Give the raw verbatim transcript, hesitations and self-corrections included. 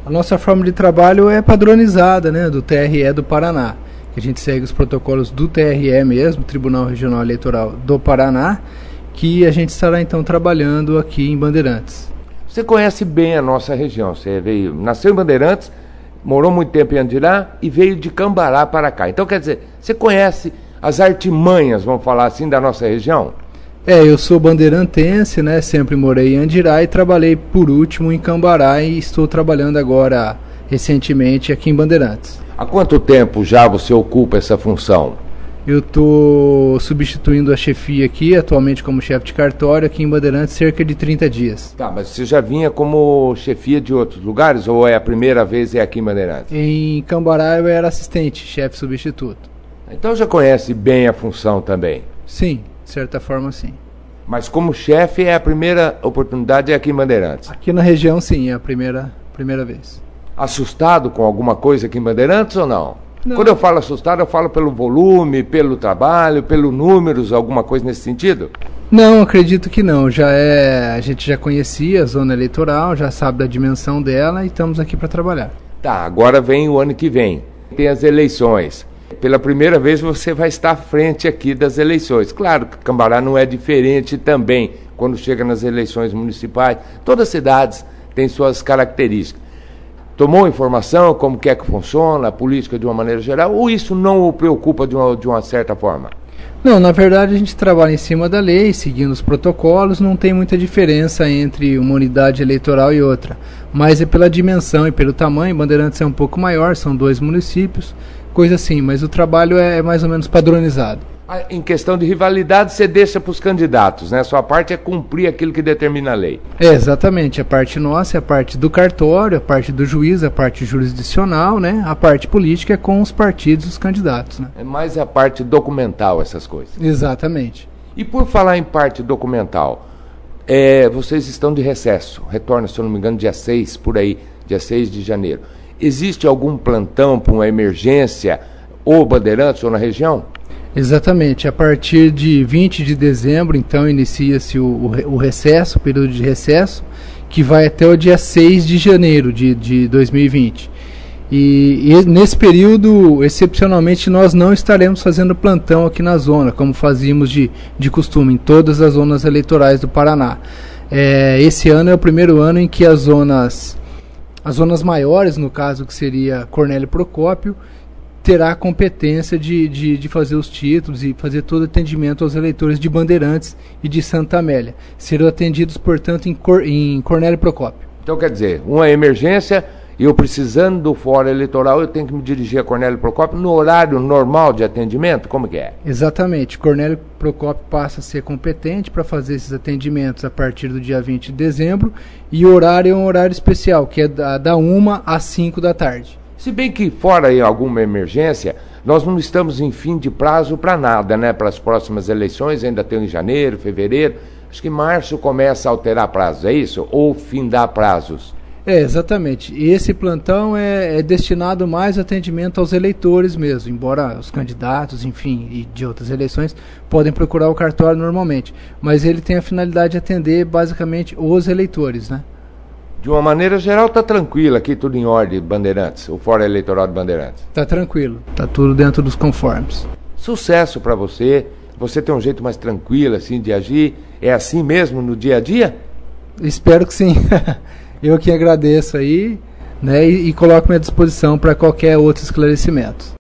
A nossa forma de trabalho é padronizada, né, do T R E do Paraná. A gente segue os protocolos do T R E mesmo, Tribunal Regional Eleitoral do Paraná, que a gente estará então trabalhando aqui em Bandeirantes. Você conhece bem a nossa região, você veio, nasceu em Bandeirantes, morou muito tempo em Andirá e veio de Cambará para cá. Então, quer dizer, você conhece as artimanhas, vamos falar assim, da nossa região? É, eu sou bandeirantense, né? Sempre morei em Andirá e trabalhei por último em Cambará e estou trabalhando agora recentemente aqui em Bandeirantes. Há quanto tempo já você ocupa essa função? Eu estou substituindo a chefia aqui, atualmente como chefe de cartório, aqui em Bandeirantes, cerca de trinta dias. Tá, mas você já vinha como chefia de outros lugares ou é a primeira vez é aqui em Bandeirantes? Em Cambará eu era assistente, chefe substituto. Então já conhece bem a função também? Sim, de certa forma sim. Mas como chefe é a primeira oportunidade é aqui em Bandeirantes? Aqui na região sim, é a primeira, primeira vez. Assustado com alguma coisa aqui em Bandeirantes ou não? Não. Quando eu falo assustado, eu falo pelo volume, pelo trabalho, pelo números, alguma coisa nesse sentido? Não, acredito que não. Já é, a gente já conhecia a zona eleitoral, já sabe da dimensão dela e estamos aqui para trabalhar. Tá, agora vem o ano que vem. Tem as eleições. Pela primeira vez você vai estar à frente aqui das eleições. Claro que Cambará não é diferente também quando chega nas eleições municipais. Todas as cidades têm suas características. Tomou informação, como que é que funciona, a política de uma maneira geral, ou isso não o preocupa de uma, de uma certa forma? Não, na verdade a gente trabalha em cima da lei, seguindo os protocolos, não tem muita diferença entre uma unidade eleitoral e outra. Mas é pela dimensão e pelo tamanho, Bandeirantes é um pouco maior, são dois municípios, coisa assim, mas o trabalho é mais ou menos padronizado. Em questão de rivalidade, você deixa para os candidatos, né? Sua parte é cumprir aquilo que determina a lei. É, exatamente. A parte nossa é a parte do cartório, a parte do juiz, a parte jurisdicional, né? A parte política é com os partidos e os candidatos, né? É mais a parte documental, essas coisas. Exatamente. E por falar em parte documental, é, vocês estão de recesso, retorna, se eu não me engano, dia seis, por aí, dia seis de janeiro. Existe algum plantão para uma emergência, ou Bandeirantes, ou na região? Exatamente, a partir de vinte de dezembro, então, inicia-se o, o, o recesso, o período de recesso, que vai até o dia seis de janeiro de, de dois mil e vinte. E, e nesse período, excepcionalmente, nós não estaremos fazendo plantão aqui na zona, como fazíamos de, de costume, em todas as zonas eleitorais do Paraná. É, esse ano é o primeiro ano em que as zonas, as zonas maiores, no caso que seria Cornélio Procópio, terá a competência de, de, de fazer os títulos e fazer todo o atendimento aos eleitores de Bandeirantes e de Santa Amélia. Serão atendidos, portanto, em, Cor, em Cornélio Procópio. Então, quer dizer, uma emergência, eu precisando do fórum eleitoral, eu tenho que me dirigir a Cornélio Procópio no horário normal de atendimento? Como que é? Exatamente. Cornélio Procópio passa a ser competente para fazer esses atendimentos a partir do dia vinte de dezembro e o horário é um horário especial, que é da, da uma às cinco da tarde. Se bem que fora aí alguma emergência, nós não estamos em fim de prazo para nada, né? Para as próximas eleições, ainda tem em janeiro, fevereiro, acho que março começa a alterar prazos, é isso? Ou findar prazos? É, exatamente. E esse plantão é, é destinado mais atendimento aos eleitores mesmo, embora os candidatos, enfim, e de outras eleições, podem procurar o cartório normalmente. Mas ele tem a finalidade de atender basicamente os eleitores, né? De uma maneira geral, está tranquilo aqui, tudo em ordem, Bandeirantes, o Fórum Eleitoral de Bandeirantes. Está tranquilo, está tudo dentro dos conformes. Sucesso para você, você tem um jeito mais tranquilo assim de agir, é assim mesmo no dia a dia? Espero que sim. Eu que agradeço aí, né, e, e coloco-me à disposição para qualquer outro esclarecimento.